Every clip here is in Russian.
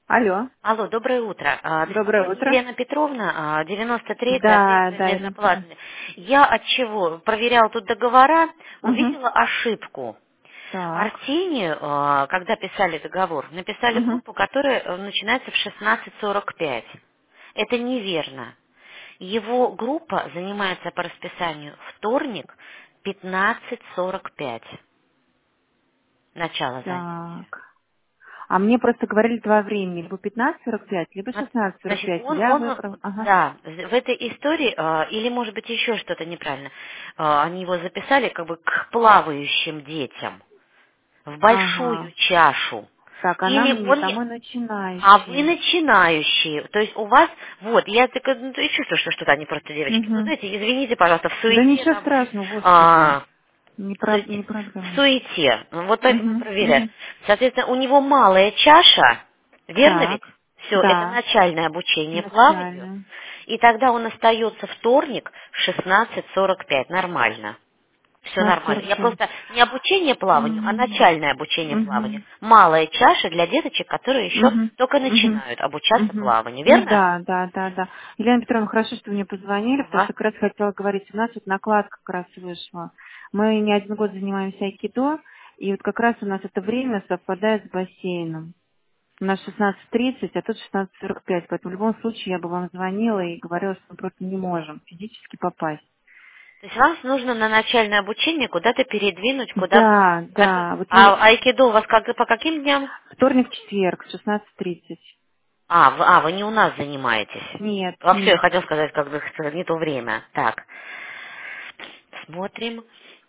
Алло, Алло, доброе утро. доброе Беспокоит утро. Елена Петровна, 93-я, Да, средство да, Елена Петровна. железоплатное. Я от чего? Проверяла тут договора, Угу. увидела ошибку. Так. Арсению, когда писали договор, написали Угу. группу, которая начинается в 16:45. Это неверно. Его группа занимается по расписанию вторник 15:45. Начало занятия. Так. А мне просто говорили два времени, либо 15:45, либо Значит, 16:45. он, Я он, выбрала. Ага. да, в этой истории, или может быть еще что-то неправильно, они его записали как бы к плавающим детям, в большую Ага. чашу. Так, она Или мне, он там не... и А вы начинающие. начинающие, то есть у вас, вот, я так, и чувствую, что что-то они просто девочки. Ну, Угу. знаете, извините, пожалуйста, в Да суете ничего там, страшного, господи. а, Не в проблема. суете. Вот поэтому Угу. проверяют. Угу. Соответственно, у него малая чаша, верно ведь? Так. Все, это Да. начальное обучение плаванию. Начально. И тогда он остается вторник в 16:45. Нормально. Все нормально. Я 16:45. просто не обучение плаванию, а начальное обучение плаванию. Угу. Малая чаша для деточек, которые еще Мгм. только Мгм. начинают обучаться Мгм. плаванию. Ну Верно? да, да, да, да. Елена Петровна, хорошо, что вы мне позвонили, потому Ага. что как раз хотела говорить, у нас вот накладка как раз вышла. Мы не один год занимаемся айкидо, и вот как раз у нас это время совпадает с бассейном. У нас 16:30, а тут 16:45, поэтому в любом случае я бы вам звонила и говорила, что мы просто не можем физически попасть. То есть вам нужно на начальное обучение куда-то передвинуть, куда-то... Да, да, вот А айкидо у вас по каким дням? вторник, четверг, 16:30. Вы не у нас занимаетесь. Нет, Вообще, я нет. хотел сказать, как бы сказать, не то время. Так, смотрим.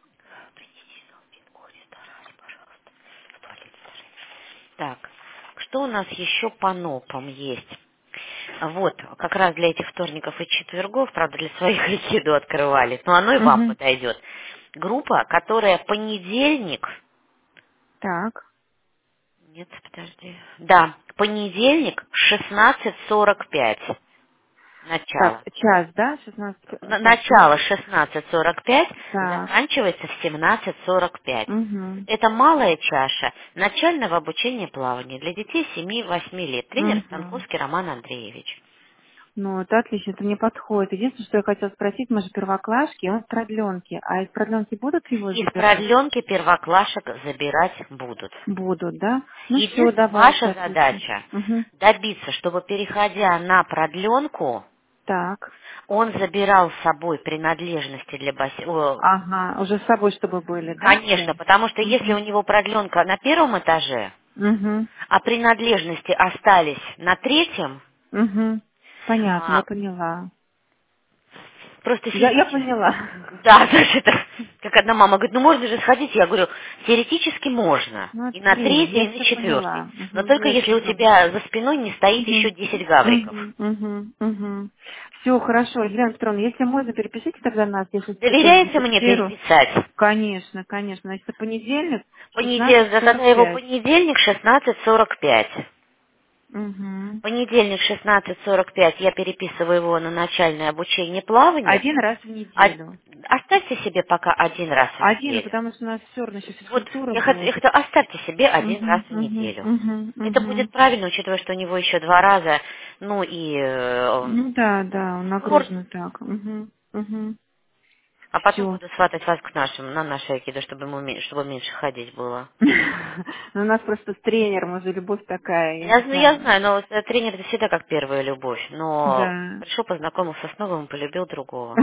Так, что у нас еще по НОПам есть? Вот, как раз для этих вторников и четвергов, правда, для своих айкидо открывали, но оно и вам Угу. подойдет. Группа, которая понедельник... Так. Нет, подожди. Да, понедельник 16:45. Так, Начало. час, да? 16. Так, Начало 16:45, так. заканчивается в 17:45. Угу. Это малая чаша начального обучения плаванию для детей 7-8 лет. Тренер Угу. Станковский Роман Андреевич. Ну, это отлично, это мне подходит. Единственное, что я хотела спросить, мы же первоклашки, он в продленке. А из продленки будут его Из забирать? продленки первоклашек забирать будут. Будут, да? Ну все, Единственное, давайте, ваша отлично. задача Угу. добиться, чтобы, переходя на продленку, Так. он забирал с собой принадлежности для бассейна. Ага, уже с собой, чтобы были, да, Конечно, все? потому что если у Угу. него продленка на первом этаже, Угу. а принадлежности остались на третьем, Угу. Понятно, я а, поняла. просто Я физически. поняла. Да, значит, как одна мама говорит, ну можно же сходить. Я говорю, теоретически можно. Ну, И на блин, третий, я и на все четвертый. поняла. Но Угу. только Я если все у поняла. тебя за спиной не стоит еще Угу. 10 гавриков. Угу. Угу. Угу. Все, хорошо. Елена Петровна, если можно, перепишите тогда нас, если тоже Доверяете мне зафиксирую. переписать? Конечно, конечно. Значит, это понедельник, Понедельник, тогда его 16:45. понедельник 16:45. Угу. Понедельник 16:45 я переписываю его на начальное обучение плаванию. Один раз в А- неделю. Оставьте себе пока один раз в Один, неделю. потому что у нас все равно еще Вот физкультура я будет. хочу, оставьте себе один раз Угу. в Угу. неделю. Угу. Это будет Угу. правильно, учитывая, что у него еще 2 раза, ну и Ну да, да, он спорт, нагружен так. Угу. Угу. а потом Все. буду сватать вас к нашим, на наши айкидо, чтобы ему чтобы меньше ходить было. Ну, у нас просто с тренером уже любовь такая, я не Я знаю. знаю, но вот, тренер это всегда как первая любовь, но Да. пришел, познакомился с новым, полюбил другого.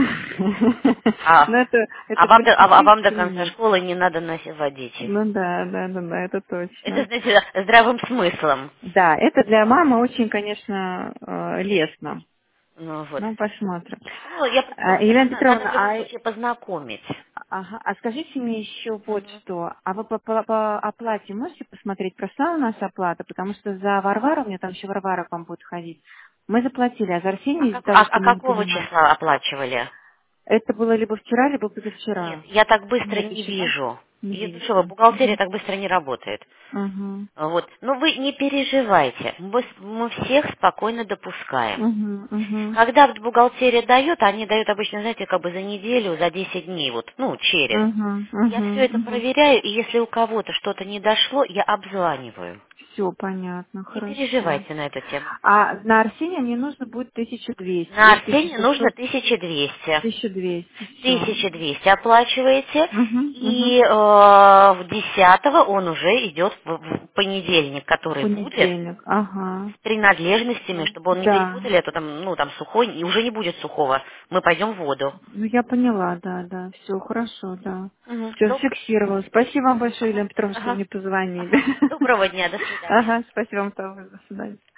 А, Ну, это а вам до практически конца нет. школы не надо водить их. Ну да, да, да, да, это Это, точно. знаете, здравым смыслом. Да, это для мамы очень, конечно, лестно. Ну вот. Ну, посмотрим. Ну, я просто Елена надо в Петровна, любом случае познакомить. ага, а скажите мне еще вот Мгм. что. А вы по оплате можете посмотреть, прошла у нас оплата? Потому что за Варвару, у меня там еще Варвара к вам будет ходить, мы заплатили, а за Арсения из-за того, что А мы не какого понимаем. числа оплачивали? Это было либо вчера, либо Нет, позавчера. я так быстро Нет не еще, да? вижу. Не И, ну что вы, видите. бухгалтерия так быстро не работает. Угу. Вот. Но вы не переживайте. Мы всех спокойно допускаем. Угу. Угу. Когда вот бухгалтерия дает, они дают обычно, знаете, как бы за неделю, за 10 дней, вот, ну, через. Угу. Я все Угу. это Угу. проверяю, и если у кого-то что-то не дошло, я обзваниваю. Все понятно, Не хорошо. переживайте на эту тему. А на Арсения мне нужно будет 1200 На или Арсене нужно 1600, 1200. 1200, все. 1200 оплачиваете, Угу. и в 10-го он уже идет в понедельник, В который будет понедельник, ага. с принадлежностями, чтобы он не Да, перепутали, а то там, ну, там сухой, и уже не будет сухого. Мы пойдем в воду. ну я поняла, да, да, все хорошо, да. Мгм. Все фиксировала. Спасибо вам большое, Ага, Елена Петровна, что вы ага, мне позвонили. ага. Доброго дня, до свидания. Ага, спасибо вам тоже. До свидания.